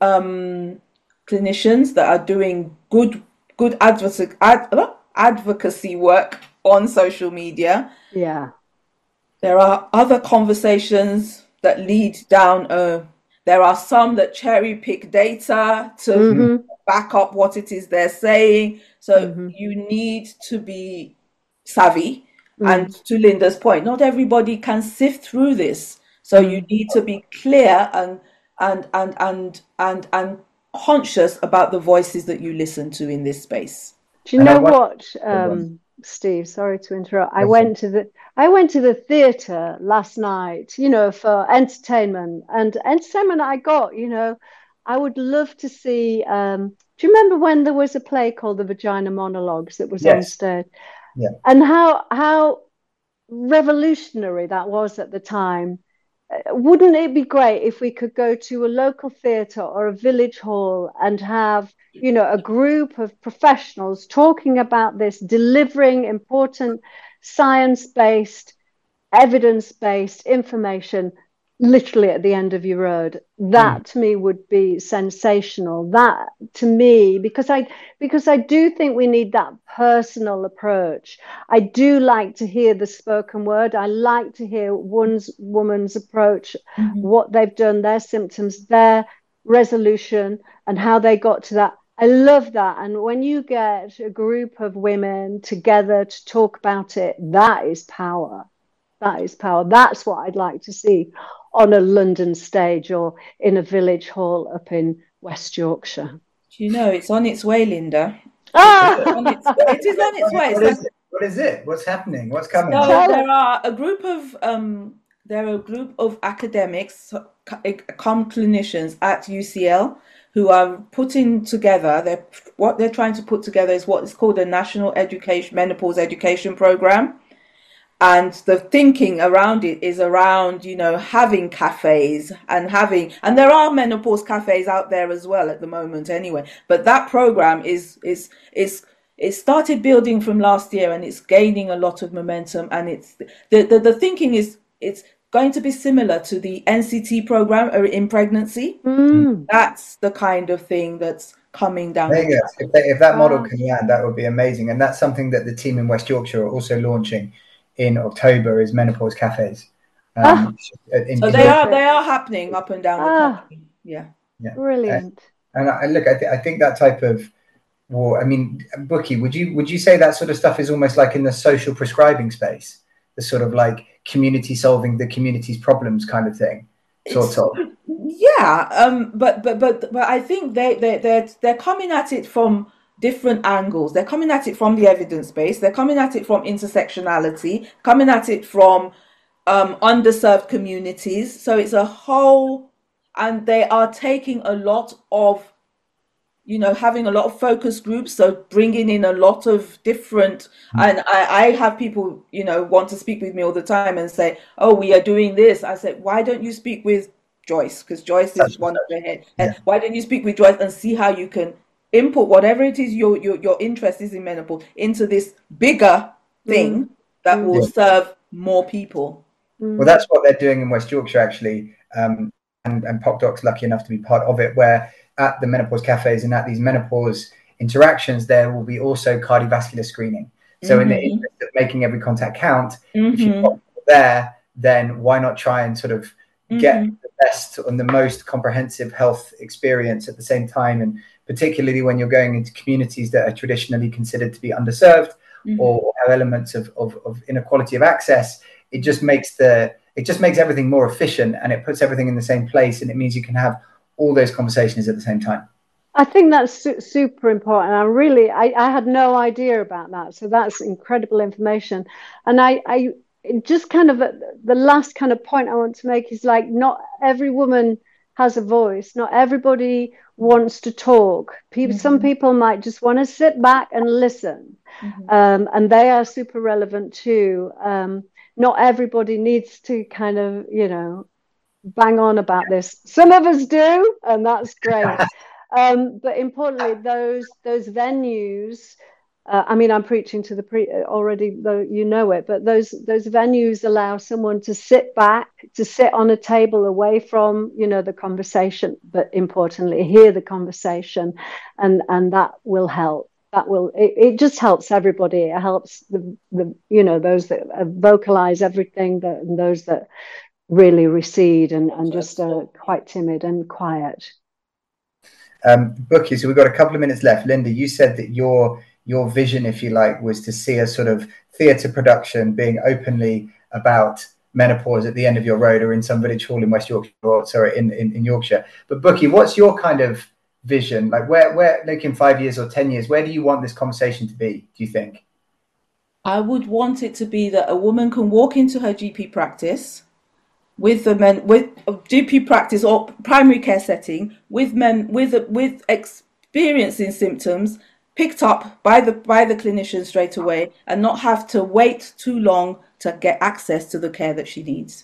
um, clinicians that are doing good, good advocacy, ad, advocacy work on social media. Yeah. There are other conversations that lead down a. There are some that cherry pick data to mm-hmm. back up what it is they're saying. So mm-hmm. you need to be savvy. Mm. And to Linda's point, not everybody can sift through this. So mm. you need to be clear and and and and and and conscious about the voices that you listen to in this space. Do you know what, um, Steve? Sorry to interrupt. I went to the I went to the theatre last night, you know, for entertainment, and entertainment I got, you know, I would love to see. Um, do you remember when there was a play called The Vagina Monologues that was yes. on stage? Yeah. And how how revolutionary that was at the time. Wouldn't it be great if we could go to a local theatre or a village hall and have, you know, a group of professionals talking about this, delivering important science-based, evidence-based information literally at the end of your road? That mm. to me would be sensational. That to me, because I because I do think we need that personal approach. I do like to hear the spoken word. I like to hear one's woman's approach, mm-hmm. what they've done, their symptoms, their resolution, and how they got to that. I love that. And when you get a group of women together to talk about it, that is power. That is power. That's what I'd like to see on a London stage or in a village hall up in West Yorkshire. You know, it's on its way, Linda. Ah! It's on its, it is on its way. What is it? What is it? What's happening? What's coming? So there are a group of um, there are a group of academics, come clinicians at U C L who are putting together. They're what they're trying to put together is what is called a national education menopause education program. And the thinking around it is around, you know, having cafes and having, and there are menopause cafes out there as well at the moment anyway. But that program is, is, is, it started building from last year and it's gaining a lot of momentum. And it's, the, the, the thinking is, it's going to be similar to the N C T program in pregnancy. Mm. That's the kind of thing that's coming down. There you go. If, they, if that model can land, that would be amazing. And that's something that the team in West Yorkshire are also launching in October is menopause cafes. Um, ah, in, so in they Yorkshire. are they are happening up and down the ah, country. Yeah, yeah, brilliant. And, and I, look, I, th- I think that type of, well, I mean, Bookie, would you would you say that sort of stuff is almost like in the social prescribing space, the sort of like community solving the community's problems kind of thing, sort it's, of. Yeah, um, but but but but I think they they they're they're coming at it from different angles. They're coming at it from the evidence base. They're coming at it from intersectionality, coming at it from um, underserved communities. So it's a whole, and they are taking a lot of, you know, having a lot of focus groups. So bringing in a lot of different, mm-hmm. and I, I have people, you know, want to speak with me all the time and say, oh, we are doing this. I said, why don't you speak with Joyce? Because Joyce is That's one of the head. Yeah. And why don't you speak with Joyce and see how you can input whatever it is your your, your interest is in menopause into this bigger thing mm. that will yeah. serve more people. Well, that's what they're doing in West Yorkshire, actually. Um, and, and PocDoc's lucky enough to be part of it, where at the menopause cafes and at these menopause interactions, there will be also cardiovascular screening. So mm-hmm. in the interest of making every contact count, mm-hmm. if you're not there, then why not try and sort of mm-hmm. get the best and the most comprehensive health experience at the same time. And particularly when you're going into communities that are traditionally considered to be underserved mm-hmm. or have elements of, of, of inequality of access, it just makes the it just makes everything more efficient, and it puts everything in the same place, and it means you can have all those conversations at the same time. I think that's su- super important. I really, I, I had no idea about that. So that's incredible information. And I, I just kind of, the last kind of point I want to make is like, not every woman has a voice. Not everybody wants to talk. People, mm-hmm. Some people might just want to sit back and listen. Mm-hmm. Um, and they are super relevant too. Um, not everybody needs to kind of, you know, bang on about this. Some of us do, and that's great. Um, but importantly, those those venues. Uh, I mean, I'm preaching to the pre already, though you know it. But those those venues allow someone to sit back, to sit on a table away from, you know, the conversation. But importantly, hear the conversation, and and that will help. That will it, it just helps everybody. It helps the the you know those that vocalize everything, that and those that really recede and and just are quite timid and quiet. Um, Bukky, so we've got a couple of minutes left. Linda, you said that your your vision, if you like, was to see a sort of theatre production being openly about menopause at the end of your road or in some village hall in West Yorkshire, or sorry, in, in, in Yorkshire. But Bukky, what's your kind of vision? Like where, where, like in five years or ten years, where do you want this conversation to be, do you think? I would want it to be that a woman can walk into her G P practice with the men, with G P practice or primary care setting, with men with with experiencing symptoms, picked up by the by the clinician straight away, and not have to wait too long to get access to the care that she needs.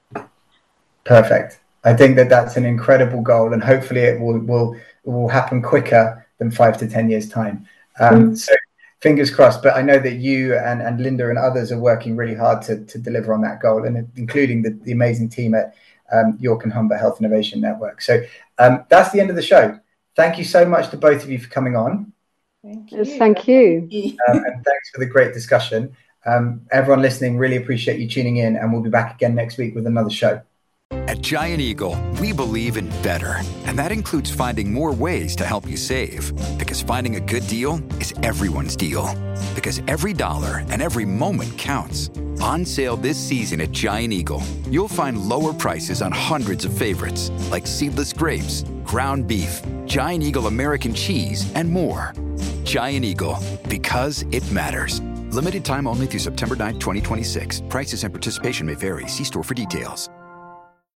Perfect. I think that that's an incredible goal, and hopefully it will will it will happen quicker than five to ten years time. Um, mm. So fingers crossed. But I know that you and, and Linda and others are working really hard to, to deliver on that goal, and including the, the amazing team at um, York and Humber Health Innovation Network. So um, that's the end of the show. Thank you so much to both of you for coming on. Thank you. Yes, thank you. Um, and thanks for the great discussion. Um, everyone listening, really appreciate you tuning in, and we'll be back again next week with another show. At Giant Eagle, we believe in better, and that includes finding more ways to help you save. Because finding a good deal is everyone's deal. Because every dollar and every moment counts. On sale this season at Giant Eagle, you'll find lower prices on hundreds of favorites, like seedless grapes, ground beef, Giant Eagle American cheese, and more. Giant Eagle, because it matters. Limited time only through September ninth, twenty twenty-six. Prices and participation may vary. See store for details.